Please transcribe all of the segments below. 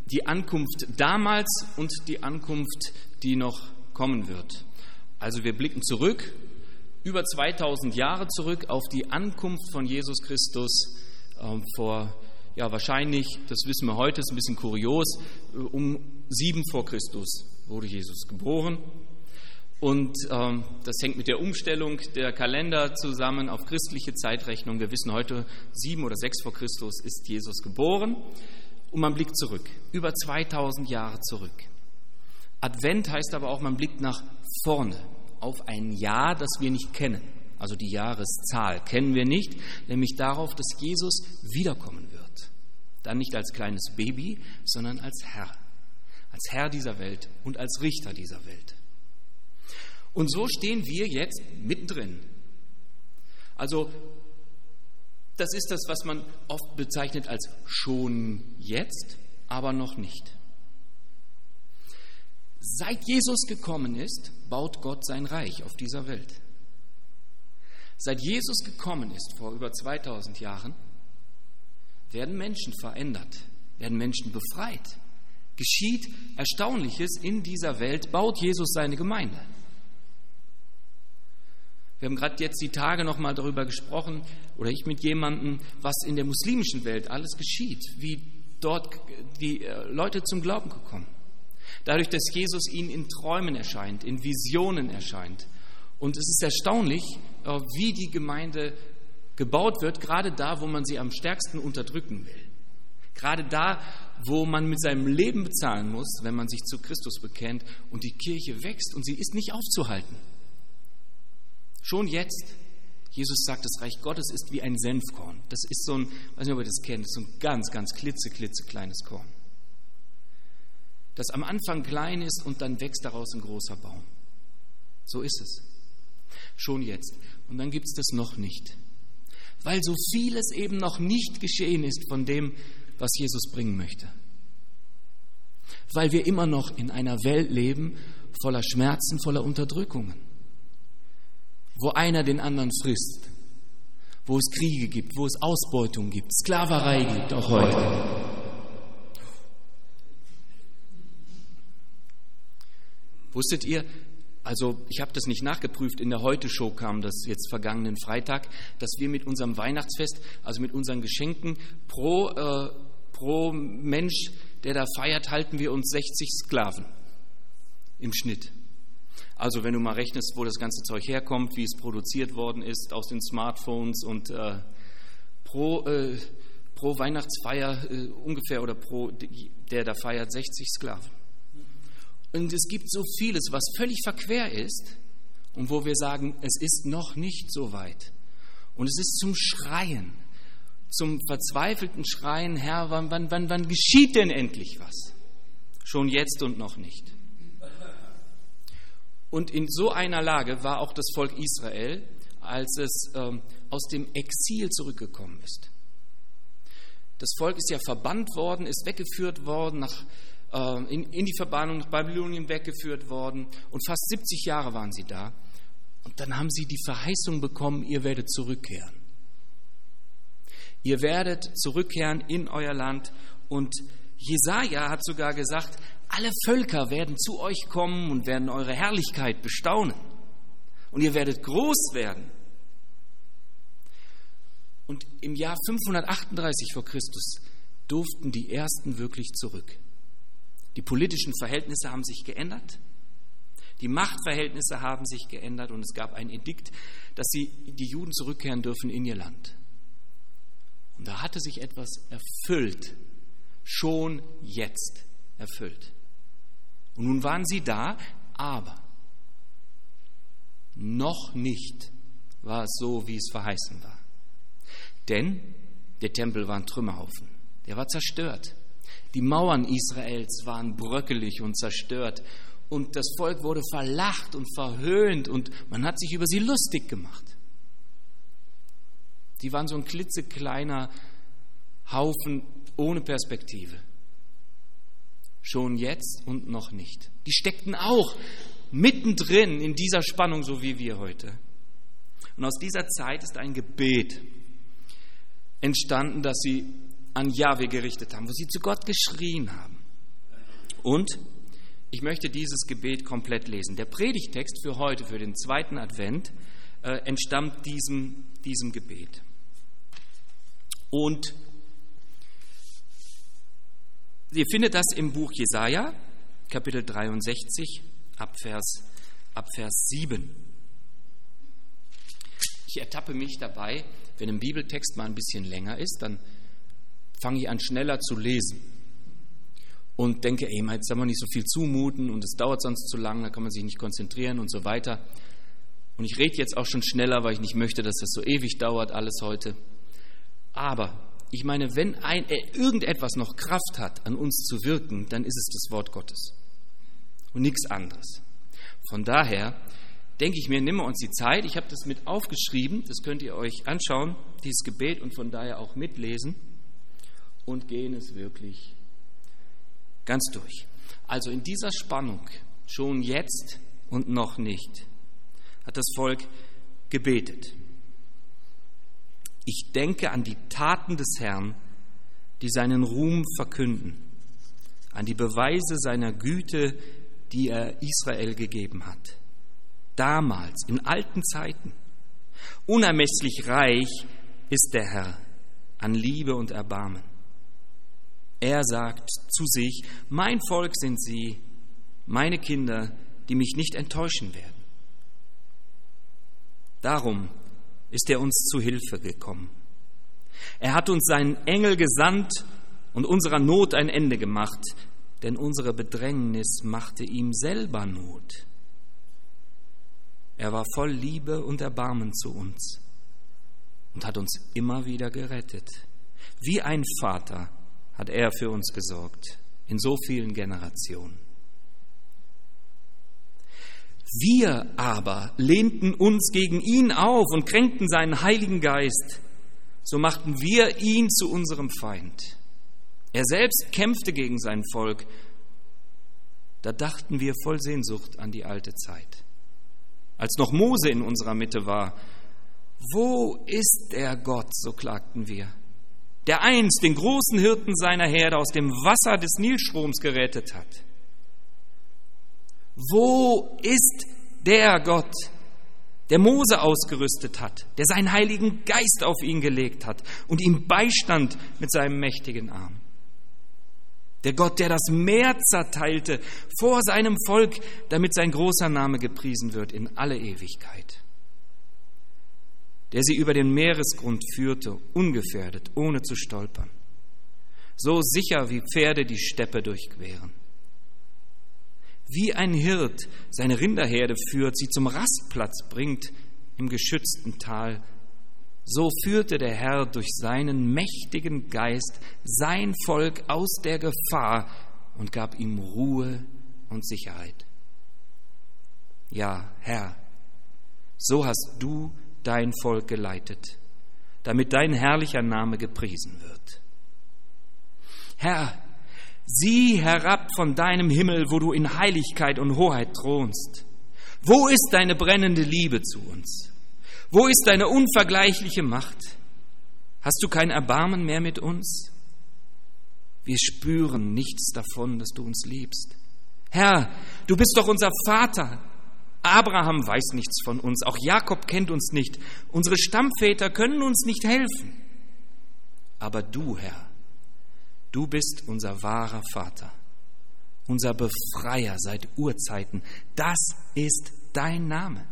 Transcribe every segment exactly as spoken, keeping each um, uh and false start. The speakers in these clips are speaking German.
die Ankunft damals und die Ankunft, die noch kommen wird. Also wir blicken zurück, über zweitausend Jahre zurück auf die Ankunft von Jesus Christus äh, vor, ja wahrscheinlich, das wissen wir heute, ist ein bisschen kurios, äh, um sieben vor Christus wurde Jesus geboren. Und ähm, das hängt mit der Umstellung der Kalender zusammen auf christliche Zeitrechnung. Wir wissen heute, sieben oder sechs vor Christus ist Jesus geboren. Und man blickt zurück, über zweitausend Jahre zurück. Advent heißt aber auch, man blickt nach vorne auf ein Jahr, das wir nicht kennen. Also die Jahreszahl kennen wir nicht, nämlich darauf, dass Jesus wiederkommen wird. Dann nicht als kleines Baby, sondern als Herr. Als Herr dieser Welt und als Richter dieser Welt. Und so stehen wir jetzt mittendrin. Also das ist das, was man oft bezeichnet als schon jetzt, aber noch nicht. Seit Jesus gekommen ist, baut Gott sein Reich auf dieser Welt. Seit Jesus gekommen ist, vor über zweitausend Jahren, werden Menschen verändert, werden Menschen befreit. Geschieht Erstaunliches in dieser Welt, baut Jesus seine Gemeinde. Wir haben gerade jetzt die Tage noch mal darüber gesprochen, oder ich mit jemandem, was in der muslimischen Welt alles geschieht, wie dort die Leute zum Glauben gekommen. Dadurch, dass Jesus ihnen in Träumen erscheint, in Visionen erscheint. Und es ist erstaunlich, wie die Gemeinde gebaut wird, gerade da, wo man sie am stärksten unterdrücken will. Gerade da, wo man mit seinem Leben bezahlen muss, wenn man sich zu Christus bekennt, und die Kirche wächst und sie ist nicht aufzuhalten. Schon jetzt, Jesus sagt, das Reich Gottes ist wie ein Senfkorn. Das ist so ein, ich weiß nicht, ob ihr das kennt, so ein ganz, ganz klitze, klitze kleines Korn. Das am Anfang klein ist und dann wächst daraus ein großer Baum. So ist es. Schon jetzt. Und dann gibt es das noch nicht. Weil so vieles eben noch nicht geschehen ist von dem, was Jesus bringen möchte. Weil wir immer noch in einer Welt leben, voller Schmerzen, voller Unterdrückungen. Wo einer den anderen frisst. Wo es Kriege gibt, wo es Ausbeutung gibt, Sklaverei gibt, auch heute. Wusstet ihr, also ich habe das nicht nachgeprüft, in der Heute-Show kam das jetzt vergangenen Freitag, dass wir mit unserem Weihnachtsfest, also mit unseren Geschenken, pro, äh, pro Mensch, der da feiert, halten wir uns sechzig Sklaven im Schnitt. Also wenn du mal rechnest, wo das ganze Zeug herkommt, wie es produziert worden ist, aus den Smartphones und äh, pro, äh, pro Weihnachtsfeier äh, ungefähr oder pro, der da feiert, sechzig Sklaven. Und es gibt so vieles, was völlig verquer ist und wo wir sagen, es ist noch nicht so weit. Und es ist zum Schreien, zum verzweifelten Schreien, Herr, wann, wann, wann, wann geschieht denn endlich was? Schon jetzt und noch nicht. Und in so einer Lage war auch das Volk Israel, als es ähm, aus dem Exil zurückgekommen ist. Das Volk ist ja verbannt worden, ist weggeführt worden nach In, in die Verbannung nach Babylonien weggeführt worden und fast siebzig Jahre waren sie da. Und dann haben sie die Verheißung bekommen, ihr werdet zurückkehren. Ihr werdet zurückkehren in euer Land. Und Jesaja hat sogar gesagt, alle Völker werden zu euch kommen und werden eure Herrlichkeit bestaunen. Und ihr werdet groß werden. Und im Jahr fünfhundertachtunddreißig vor Christus durften die Ersten wirklich zurück. Die politischen Verhältnisse haben sich geändert, die Machtverhältnisse haben sich geändert und es gab ein Edikt, dass sie, die Juden zurückkehren dürfen in ihr Land. Und da hatte sich etwas erfüllt, schon jetzt erfüllt. Und nun waren sie da, aber noch nicht war es so, wie es verheißen war. Denn der Tempel war ein Trümmerhaufen, der war zerstört. Die Mauern Israels waren bröckelig und zerstört und das Volk wurde verlacht und verhöhnt und man hat sich über sie lustig gemacht. Die waren so ein klitzekleiner Haufen ohne Perspektive. Schon jetzt und noch nicht. Die steckten auch mittendrin in dieser Spannung, so wie wir heute. Und aus dieser Zeit ist ein Gebet entstanden, das sie an Jahwe gerichtet haben, wo sie zu Gott geschrien haben. Und ich möchte dieses Gebet komplett lesen. Der Predigtext für heute, für den zweiten Advent, äh, entstammt diesem, diesem Gebet. Und ihr findet das im Buch Jesaja, Kapitel dreiundsechzig, ab Vers, ab Vers sieben. Ich ertappe mich dabei, wenn ein Bibeltext mal ein bisschen länger ist, dann fange ich an, schneller zu lesen. Und denke, ey, jetzt haben wir nicht so viel zumuten und es dauert sonst zu lang, da kann man sich nicht konzentrieren und so weiter. Und ich rede jetzt auch schon schneller, weil ich nicht möchte, dass das so ewig dauert, alles heute. Aber ich meine, wenn ein, äh, irgendetwas noch Kraft hat, an uns zu wirken, dann ist es das Wort Gottes und nichts anderes. Von daher denke ich mir, nehmen wir uns die Zeit. Ich habe das mit aufgeschrieben, das könnt ihr euch anschauen, dieses Gebet, und von daher auch mitlesen und gehen es wirklich ganz durch. Also in dieser Spannung, schon jetzt und noch nicht, hat das Volk gebetet. Ich denke an die Taten des Herrn, die seinen Ruhm verkünden, an die Beweise seiner Güte, die er Israel gegeben hat. Damals, in alten Zeiten. Unermesslich reich ist der Herr an Liebe und Erbarmen. Er sagt zu sich, mein Volk sind sie, meine Kinder, die mich nicht enttäuschen werden. Darum ist er uns zu Hilfe gekommen. Er hat uns seinen Engel gesandt und unserer Not ein Ende gemacht, denn unsere Bedrängnis machte ihm selber Not. Er war voll Liebe und Erbarmen zu uns und hat uns immer wieder gerettet. Wie ein Vater hat er für uns gesorgt, in so vielen Generationen. Wir aber lehnten uns gegen ihn auf und kränkten seinen Heiligen Geist. So machten wir ihn zu unserem Feind. Er selbst kämpfte gegen sein Volk. Da dachten wir voll Sehnsucht an die alte Zeit, als noch Mose in unserer Mitte war. Wo ist der Gott, so klagten wir, der einst den großen Hirten seiner Herde aus dem Wasser des Nilstroms gerettet hat? Wo ist der Gott, der Mose ausgerüstet hat, der seinen Heiligen Geist auf ihn gelegt hat und ihm beistand mit seinem mächtigen Arm? Der Gott, der das Meer zerteilte vor seinem Volk, damit sein großer Name gepriesen wird in alle Ewigkeit. Der sie über den Meeresgrund führte, ungefährdet, ohne zu stolpern. So sicher wie Pferde die Steppe durchqueren. Wie ein Hirt seine Rinderherde führt, sie zum Rastplatz bringt im geschützten Tal, so führte der Herr durch seinen mächtigen Geist sein Volk aus der Gefahr und gab ihm Ruhe und Sicherheit. Ja, Herr, so hast du dein Volk geleitet, damit dein herrlicher Name gepriesen wird. Herr, sieh herab von deinem Himmel, wo du in Heiligkeit und Hoheit thronst. Wo ist deine brennende Liebe zu uns? Wo ist deine unvergleichliche Macht? Hast du kein Erbarmen mehr mit uns? Wir spüren nichts davon, dass du uns liebst. Herr, du bist doch unser Vater. Abraham weiß nichts von uns, auch Jakob kennt uns nicht. Unsere Stammväter können uns nicht helfen. Aber du, Herr, du bist unser wahrer Vater, unser Befreier seit Urzeiten. Das ist dein Name.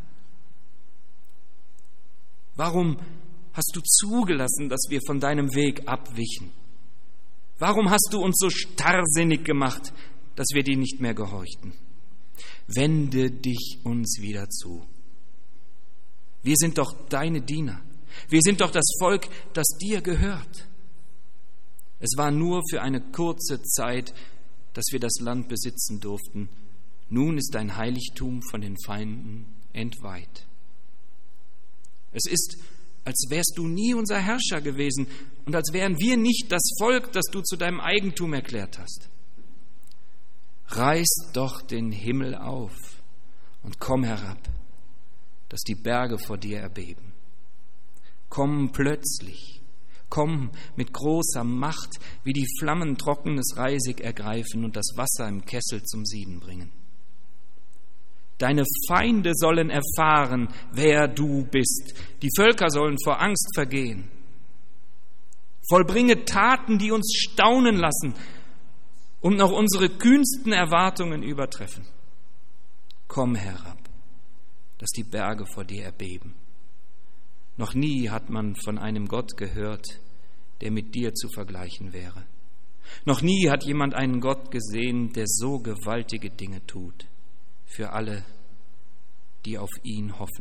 Warum hast du zugelassen, dass wir von deinem Weg abwichen? Warum hast du uns so starrsinnig gemacht, dass wir dir nicht mehr gehorchten? Wende dich uns wieder zu. Wir sind doch deine Diener. Wir sind doch das Volk, das dir gehört. Es war nur für eine kurze Zeit, dass wir das Land besitzen durften. Nun ist dein Heiligtum von den Feinden entweiht. Es ist, als wärst du nie unser Herrscher gewesen und als wären wir nicht das Volk, das du zu deinem Eigentum erklärt hast. Reiß doch den Himmel auf und komm herab, dass die Berge vor dir erbeben. Komm plötzlich, Komm mit großer Macht, wie die Flammen trockenes Reisig ergreifen und das Wasser im Kessel zum Sieden bringen. Deine Feinde sollen erfahren, wer du bist. Die Völker sollen vor Angst vergehen. Vollbringe Taten, die uns staunen lassen und noch unsere kühnsten Erwartungen übertreffen. Komm herab, dass die Berge vor dir erbeben. Noch nie hat man von einem Gott gehört, der mit dir zu vergleichen wäre. Noch nie hat jemand einen Gott gesehen, der so gewaltige Dinge tut für alle, die auf ihn hoffen.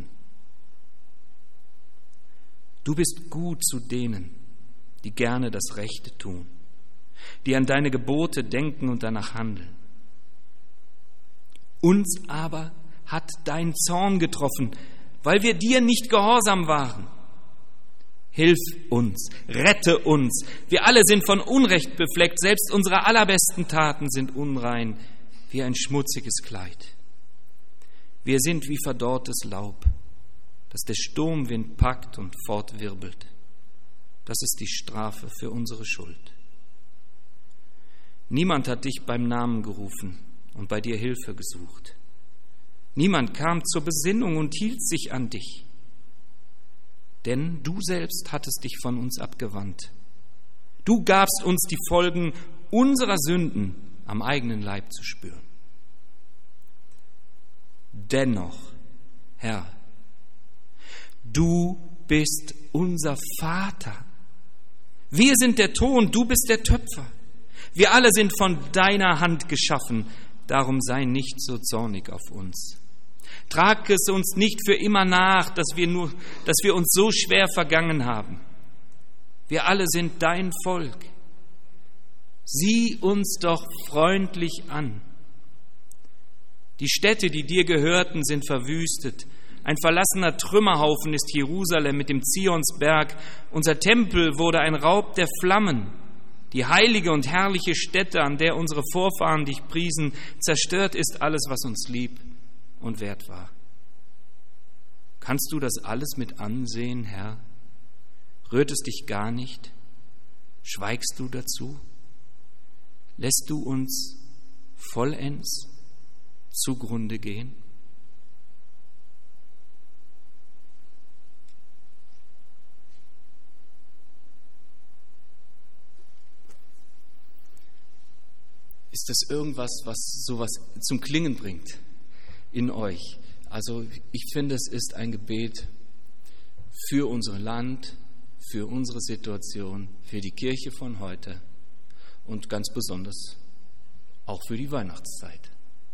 Du bist gut zu denen, die gerne das Rechte tun, die an deine Gebote denken und danach handeln. Uns aber hat dein Zorn getroffen, weil wir dir nicht gehorsam waren. Hilf uns, rette uns. Wir alle sind von Unrecht befleckt, selbst unsere allerbesten Taten sind unrein, wie ein schmutziges Kleid. Wir sind wie verdorrtes Laub, das der Sturmwind packt und fortwirbelt. Das ist die Strafe für unsere Schuld. Niemand hat dich beim Namen gerufen und bei dir Hilfe gesucht. Niemand kam zur Besinnung und hielt sich an dich. Denn du selbst hattest dich von uns abgewandt. Du gabst uns die Folgen unserer Sünden am eigenen Leib zu spüren. Dennoch, Herr, du bist unser Vater. Wir sind der Ton, du bist der Töpfer. Wir alle sind von deiner Hand geschaffen, darum sei nicht so zornig auf uns. Trag es uns nicht für immer nach, dass wir, nur, dass wir uns so schwer vergangen haben. Wir alle sind dein Volk. Sieh uns doch freundlich an. Die Städte, die dir gehörten, sind verwüstet. Ein verlassener Trümmerhaufen ist Jerusalem mit dem Zionsberg. Unser Tempel wurde ein Raub der Flammen. Die heilige und herrliche Stätte, an der unsere Vorfahren dich priesen, zerstört ist alles, was uns lieb und wert war. Kannst du das alles mit ansehen, Herr? Rührt es dich gar nicht? Schweigst du dazu? Lässt du uns vollends zugrunde gehen? Ist das irgendwas, was sowas zum Klingen bringt in euch? Also ich finde, es ist ein Gebet für unser Land, für unsere Situation, für die Kirche von heute und ganz besonders auch für die Weihnachtszeit.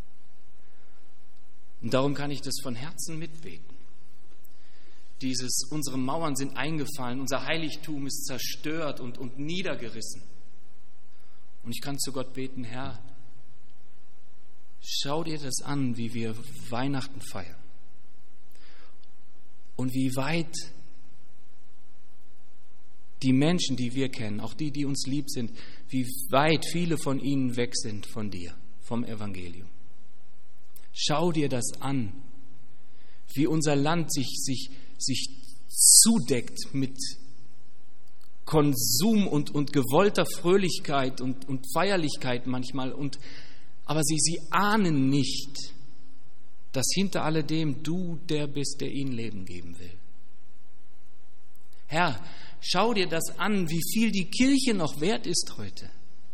Und darum kann ich das von Herzen mitbeten. Dieses, unsere Mauern sind eingefallen, unser Heiligtum ist zerstört und, und niedergerissen. Und ich kann zu Gott beten, Herr, schau dir das an, wie wir Weihnachten feiern. Und wie weit die Menschen, die wir kennen, auch die, die uns lieb sind, wie weit viele von ihnen weg sind von dir, vom Evangelium. Schau dir das an, wie unser Land sich, sich, sich zudeckt mit Konsum und, und gewollter Fröhlichkeit und, und Feierlichkeit manchmal. Und, aber sie, sie ahnen nicht, dass hinter alledem du der bist, der ihnen Leben geben will. Herr, schau dir das an, wie viel die Kirche noch wert ist heute.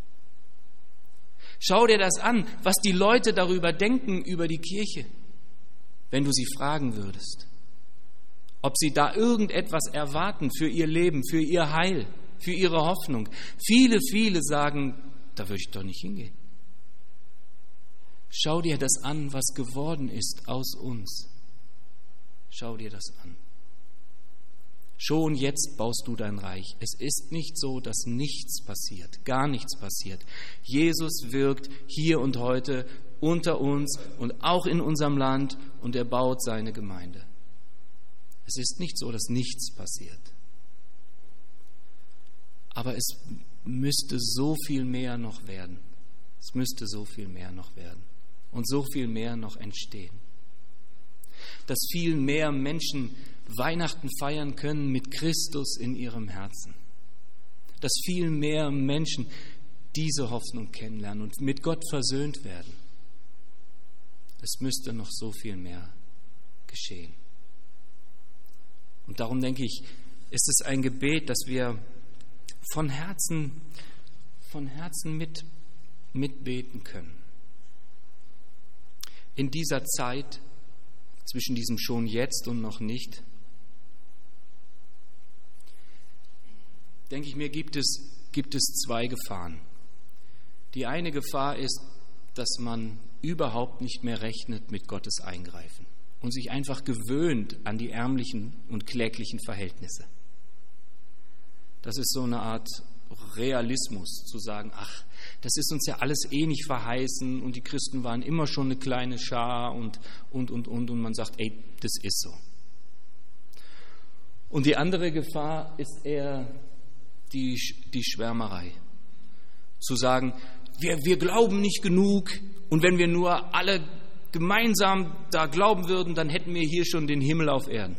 Schau dir das an, was die Leute darüber denken, über die Kirche, wenn du sie fragen würdest. Ob sie da irgendetwas erwarten für ihr Leben, für ihr Heil, für ihre Hoffnung. Viele, viele sagen, da würde ich doch nicht hingehen. Schau dir das an, was geworden ist aus uns. Schau dir das an. Schon jetzt baust du dein Reich. Es ist nicht so, dass nichts passiert, gar nichts passiert. Jesus wirkt hier und heute unter uns und auch in unserem Land und er baut seine Gemeinde. Es ist nicht so, dass nichts passiert. Aber es müsste so viel mehr noch werden. Es müsste so viel mehr noch werden. Und so viel mehr noch entstehen. Dass viel mehr Menschen Weihnachten feiern können mit Christus in ihrem Herzen. dass viel mehr Menschen diese Hoffnung kennenlernen und mit Gott versöhnt werden. Es müsste noch so viel mehr geschehen. Und darum denke ich, ist es ein Gebet, das wir von Herzen, von Herzen mit, mitbeten können. In dieser Zeit, zwischen diesem schon jetzt und noch nicht, denke ich mir, gibt es, gibt es zwei Gefahren. Die eine Gefahr ist, dass man überhaupt nicht mehr rechnet mit Gottes Eingreifen und sich einfach gewöhnt an die ärmlichen und kläglichen Verhältnisse. Das ist so eine Art Realismus, zu sagen, ach, das ist uns ja alles eh nicht verheißen und die Christen waren immer schon eine kleine Schar und, und, und, und, und man sagt, ey, das ist so. Und die andere Gefahr ist eher die, die Schwärmerei. Zu sagen, wir, wir glauben nicht genug und wenn wir nur alle gemeinsam da glauben würden, dann hätten wir hier schon den Himmel auf Erden.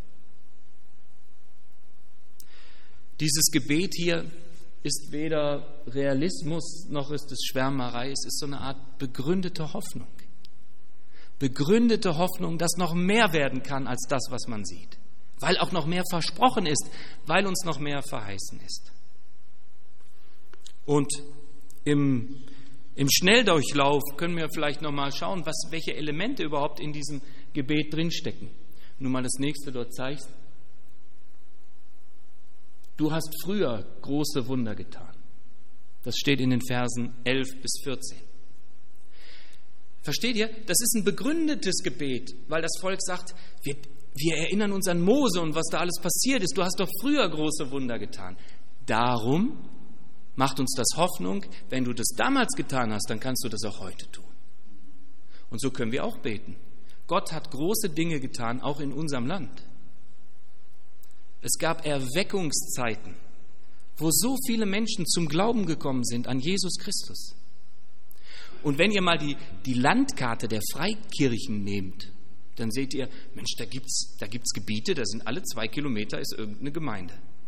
Dieses Gebet hier ist weder Realismus noch ist es Schwärmerei, es ist so eine Art begründete Hoffnung. Begründete Hoffnung, dass noch mehr werden kann als das, was man sieht. Weil auch noch mehr versprochen ist, weil uns noch mehr verheißen ist. Und im, im Schnelldurchlauf können wir vielleicht noch mal schauen, was, welche Elemente überhaupt in diesem Gebet drinstecken. Nur mal das nächste dort zeigst. Du hast früher große Wunder getan. Das steht in den Versen elf bis vierzehn. Versteht ihr? Das ist ein begründetes Gebet, weil das Volk sagt, wir, wir erinnern uns an Mose und was da alles passiert ist. Du hast doch früher große Wunder getan. Darum macht uns das Hoffnung, wenn du das damals getan hast, dann kannst du das auch heute tun. Und so können wir auch beten. Gott hat große Dinge getan, auch in unserem Land. Es gab Erweckungszeiten, wo so viele Menschen zum Glauben gekommen sind an Jesus Christus. Und wenn ihr mal die, die Landkarte der Freikirchen nehmt, dann seht ihr, Mensch, da gibt es da gibt's Gebiete, da sind alle zwei Kilometer ist irgendeine Gemeinde.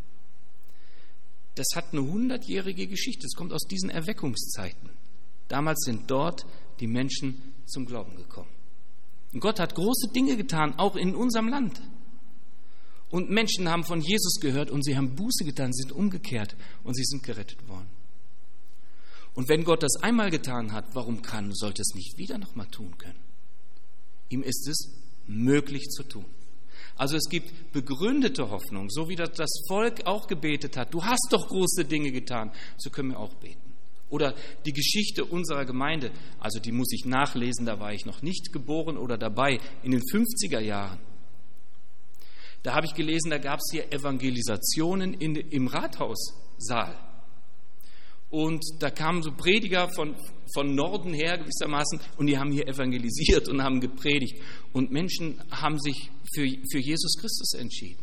Das hat eine hundertjährige Geschichte, es kommt aus diesen Erweckungszeiten. Damals sind dort die Menschen zum Glauben gekommen. Und Gott hat große Dinge getan, auch in unserem Land. Und Menschen haben von Jesus gehört und sie haben Buße getan, sie sind umgekehrt und sie sind gerettet worden. Und wenn Gott das einmal getan hat, warum kann, sollte es nicht wieder nochmal tun können? Ihm ist es möglich zu tun. Also es gibt begründete Hoffnung, so wie das Volk auch gebetet hat. Du hast doch große Dinge getan, so können wir auch beten. Oder die Geschichte unserer Gemeinde, also die muss ich nachlesen, da war ich noch nicht geboren oder dabei, in den fünfziger Jahren. Da habe ich gelesen, da gab es hier Evangelisationen in, im Rathaussaal. Und da kamen so Prediger von, von Norden her gewissermaßen und die haben hier evangelisiert und haben gepredigt. Und Menschen haben sich für, für Jesus Christus entschieden.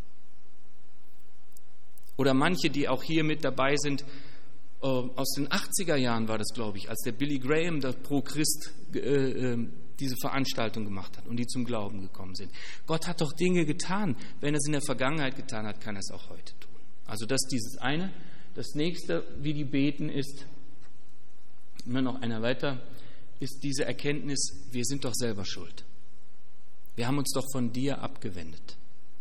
Oder manche, die auch hier mit dabei sind, äh, aus den achtziger Jahren war das, glaube ich, als der Billy Graham, der Pro Christ, äh, äh, diese Veranstaltung gemacht hat und die zum Glauben gekommen sind. Gott hat doch Dinge getan. Wenn er es in der Vergangenheit getan hat, kann er es auch heute tun. Also das ist dieses eine. Das nächste, wie die beten, ist, immer noch einer weiter, ist diese Erkenntnis, wir sind doch selber schuld. Wir haben uns doch von dir abgewendet.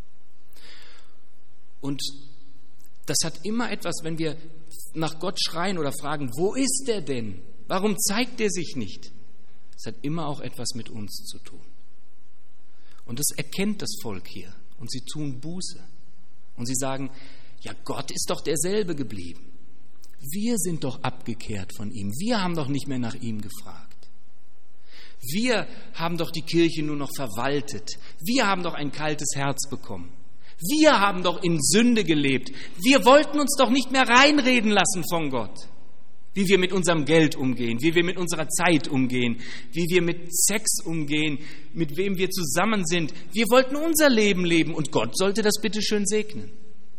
Und das hat immer etwas, wenn wir nach Gott schreien oder fragen, wo ist er denn? Warum zeigt er sich nicht? Es hat immer auch etwas mit uns zu tun. Und das erkennt das Volk hier. Und sie tun Buße. Und sie sagen, ja, Gott ist doch derselbe geblieben. Wir sind doch abgekehrt von ihm. Wir haben doch nicht mehr nach ihm gefragt. Wir haben doch die Kirche nur noch verwaltet. Wir haben doch ein kaltes Herz bekommen. Wir haben doch in Sünde gelebt. Wir wollten uns doch nicht mehr reinreden lassen von Gott. Wie wir mit unserem Geld umgehen, wie wir mit unserer Zeit umgehen, wie wir mit Sex umgehen, mit wem wir zusammen sind. Wir wollten unser Leben leben und Gott sollte das bitte schön segnen.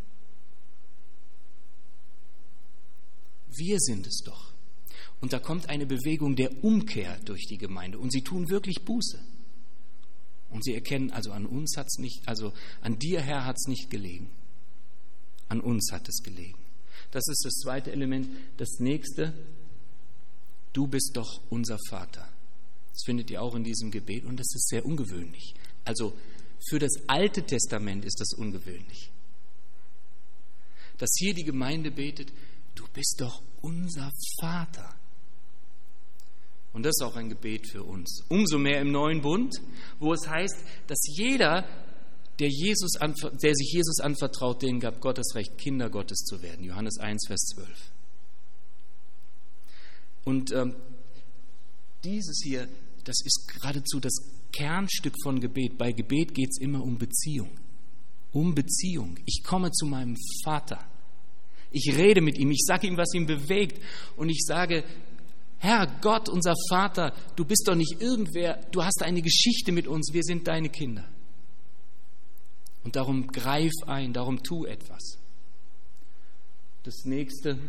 Wir sind es doch. Und da kommt eine Bewegung der Umkehr durch die Gemeinde und sie tun wirklich Buße. Und sie erkennen, also an uns hat es nicht, also an dir, Herr, hat es nicht gelegen. An uns hat es gelegen. Das ist das zweite Element. Das nächste, du bist doch unser Vater. Das findet ihr auch in diesem Gebet und das ist sehr ungewöhnlich. Also für das Alte Testament ist das ungewöhnlich. Dass hier die Gemeinde betet, du bist doch unser Vater. Und das ist auch ein Gebet für uns. Umso mehr im Neuen Bund, wo es heißt, dass jeder, der, Jesus, der sich Jesus anvertraut, denen gab Gott das Recht, Kinder Gottes zu werden. Johannes eins, Vers zwölf. Und ähm, dieses hier, das ist geradezu das Kernstück von Gebet. Bei Gebet geht es immer um Beziehung. Um Beziehung. Ich komme zu meinem Vater. Ich rede mit ihm. Ich sage ihm, was ihn bewegt. Und ich sage, Herr Gott, unser Vater, du bist doch nicht irgendwer. Du hast eine Geschichte mit uns. Wir sind deine Kinder. Und darum greif ein. Darum tu etwas. Das nächste,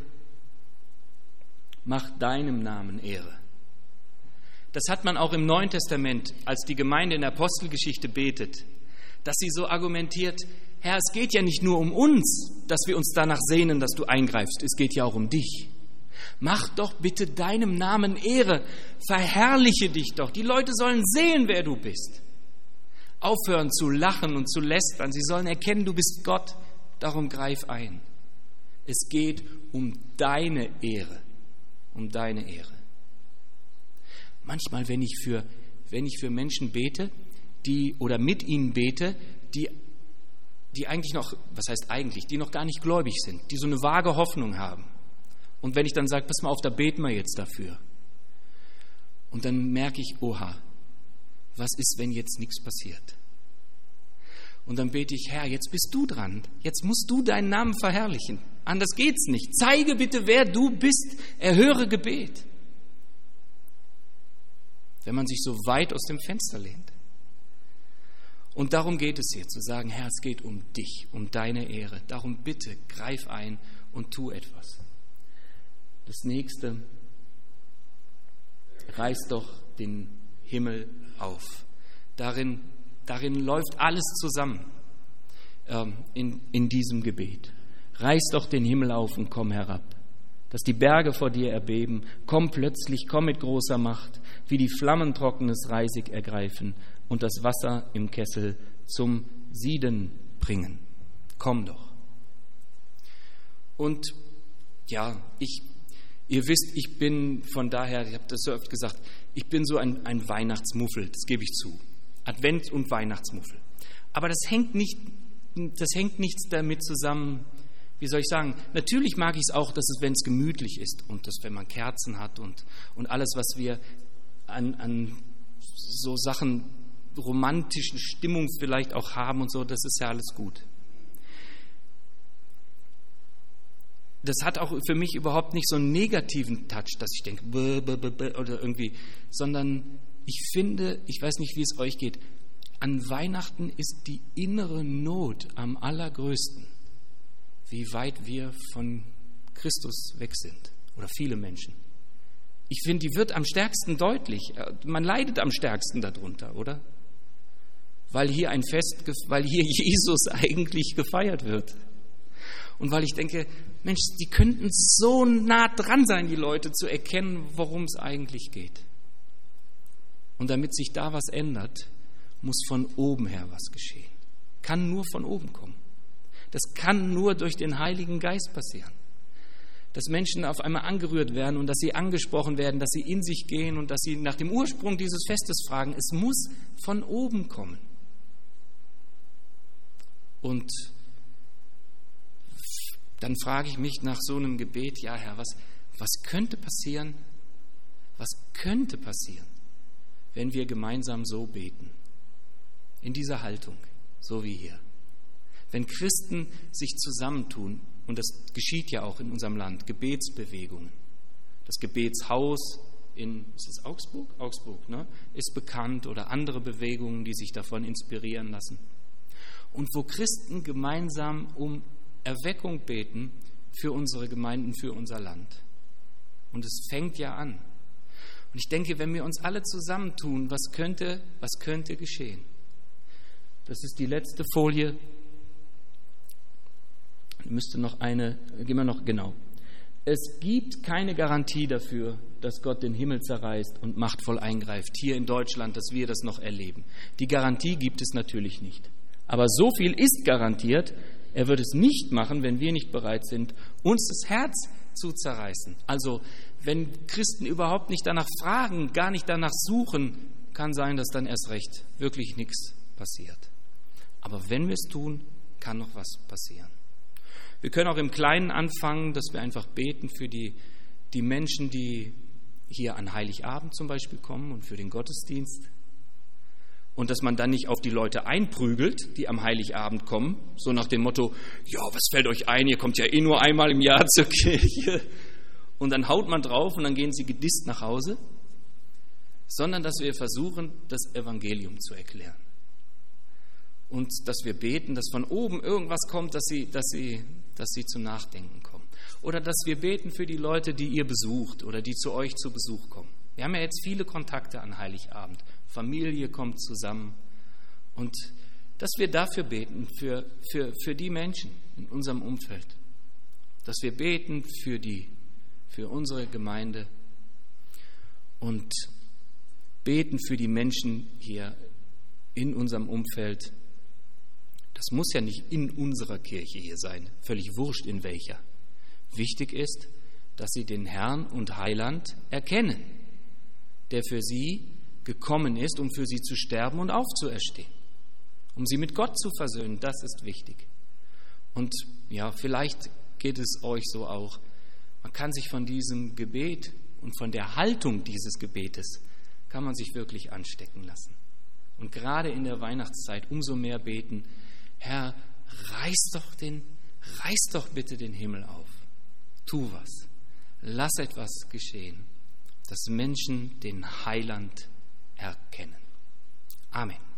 mach deinem Namen Ehre. Das hat man auch im Neuen Testament, als die Gemeinde in der Apostelgeschichte betet, dass sie so argumentiert, Herr, es geht ja nicht nur um uns, dass wir uns danach sehnen, dass du eingreifst, es geht ja auch um dich. Mach doch bitte deinem Namen Ehre, verherrliche dich doch, die Leute sollen sehen, wer du bist. Aufhören zu lachen und zu lästern, sie sollen erkennen, du bist Gott, darum greif ein. Es geht um deine Ehre, um deine Ehre. Manchmal, wenn ich für, wenn ich für Menschen bete, die oder mit ihnen bete, die, die eigentlich noch, was heißt eigentlich, die noch gar nicht gläubig sind, die so eine vage Hoffnung haben. Und wenn ich dann sage, pass mal auf, da beten wir jetzt dafür. Und dann merke ich, oha, was ist, wenn jetzt nichts passiert? Und dann bete ich, Herr, jetzt bist du dran. Jetzt musst du deinen Namen verherrlichen. Anders geht's nicht. Zeige bitte, wer du bist. Erhöre Gebet. Wenn man sich so weit aus dem Fenster lehnt. Und darum geht es hier, zu sagen, Herr, es geht um dich, um deine Ehre. Darum bitte, greif ein und tu etwas. Das nächste, reiß doch den Himmel auf. Darin, darin läuft alles zusammen ähm, in, in diesem Gebet. Reiß doch den Himmel auf und komm herab. Dass die Berge vor dir erbeben, komm plötzlich, komm mit großer Macht, wie die Flammen trockenes Reisig ergreifen und das Wasser im Kessel zum Sieden bringen. Komm doch. Und ja, ich, ihr wisst, ich bin von daher, ich habe das so oft gesagt, ich bin so ein, ein Weihnachtsmuffel, das gebe ich zu. Advent- und Weihnachtsmuffel. Aber das hängt nicht, das hängt nichts damit zusammen. Wie soll ich sagen, natürlich mag ich es auch, dass es, wenn es gemütlich ist und dass, wenn man Kerzen hat und, und alles, was wir an, an so Sachen, romantischen Stimmung vielleicht auch haben und so, das ist ja alles gut. Das hat auch für mich überhaupt nicht so einen negativen Touch, dass ich denke, bäh, bäh, bäh, oder irgendwie, sondern ich finde, ich weiß nicht, wie es euch geht, an Weihnachten ist die innere Not am allergrößten. Wie weit wir von Christus weg sind. Oder viele Menschen. Ich finde, die wird am stärksten deutlich. Man leidet am stärksten darunter, oder? Weil hier ein Fest, weil hier Jesus eigentlich gefeiert wird. Und weil ich denke, Mensch, die könnten so nah dran sein, die Leute, zu erkennen, worum es eigentlich geht. Und damit sich da was ändert, muss von oben her was geschehen. Kann nur von oben kommen. Das kann nur durch den Heiligen Geist passieren. Dass Menschen auf einmal angerührt werden und dass sie angesprochen werden, dass sie in sich gehen und dass sie nach dem Ursprung dieses Festes fragen. Es muss von oben kommen. Und dann frage ich mich nach so einem Gebet, ja Herr, was, was könnte passieren? Was könnte passieren, wenn wir gemeinsam so beten? In dieser Haltung, so wie hier. Wenn Christen sich zusammentun, und das geschieht ja auch in unserem Land, Gebetsbewegungen. Das Gebetshaus in, ist es Augsburg? Augsburg, ne? Ist bekannt, oder andere Bewegungen, die sich davon inspirieren lassen. Und wo Christen gemeinsam um Erweckung beten für unsere Gemeinden, für unser Land. Und es fängt ja an. Und ich denke, wenn wir uns alle zusammentun, was könnte, was könnte geschehen? Das ist die letzte Folie. müsste noch eine, gehen wir noch, genau. Es gibt keine Garantie dafür, dass Gott den Himmel zerreißt und machtvoll eingreift, hier in Deutschland, dass wir das noch erleben. Die Garantie gibt es natürlich nicht. Aber so viel ist garantiert, er wird es nicht machen, wenn wir nicht bereit sind, uns das Herz zu zerreißen. Also, wenn Christen überhaupt nicht danach fragen, gar nicht danach suchen, kann sein, dass dann erst recht wirklich nichts passiert. Aber wenn wir es tun, kann noch was passieren. Wir können auch im Kleinen anfangen, dass wir einfach beten für die, die Menschen, die hier an Heiligabend zum Beispiel kommen und für den Gottesdienst. Und dass man dann nicht auf die Leute einprügelt, die am Heiligabend kommen, so nach dem Motto, ja, was fällt euch ein, ihr kommt ja eh nur einmal im Jahr zur Kirche. Und dann haut man drauf und dann gehen sie gedisst nach Hause. Sondern dass wir versuchen, das Evangelium zu erklären. Und dass wir beten, dass von oben irgendwas kommt, dass sie, dass sie, dass sie zum Nachdenken kommen. Oder dass wir beten für die Leute, die ihr besucht oder die zu euch zu Besuch kommen. Wir haben ja jetzt viele Kontakte an Heiligabend. Familie kommt zusammen. Und dass wir dafür beten, für, für, für die Menschen in unserem Umfeld. Dass wir beten für, die, für unsere Gemeinde und beten für die Menschen hier in unserem Umfeld. Das muss ja nicht in unserer Kirche hier sein, völlig wurscht in welcher. Wichtig ist, dass sie den Herrn und Heiland erkennen, der für sie gekommen ist, um für sie zu sterben und aufzuerstehen, um sie mit Gott zu versöhnen. Das ist wichtig. Und ja, vielleicht geht es euch so auch. Man kann sich von diesem Gebet und von der Haltung dieses Gebetes kann man sich wirklich anstecken lassen. Und gerade in der Weihnachtszeit umso mehr beten, Herr, reiß doch, den, reiß doch bitte den Himmel auf. Tu was. Lass etwas geschehen, dass Menschen den Heiland erkennen. Amen.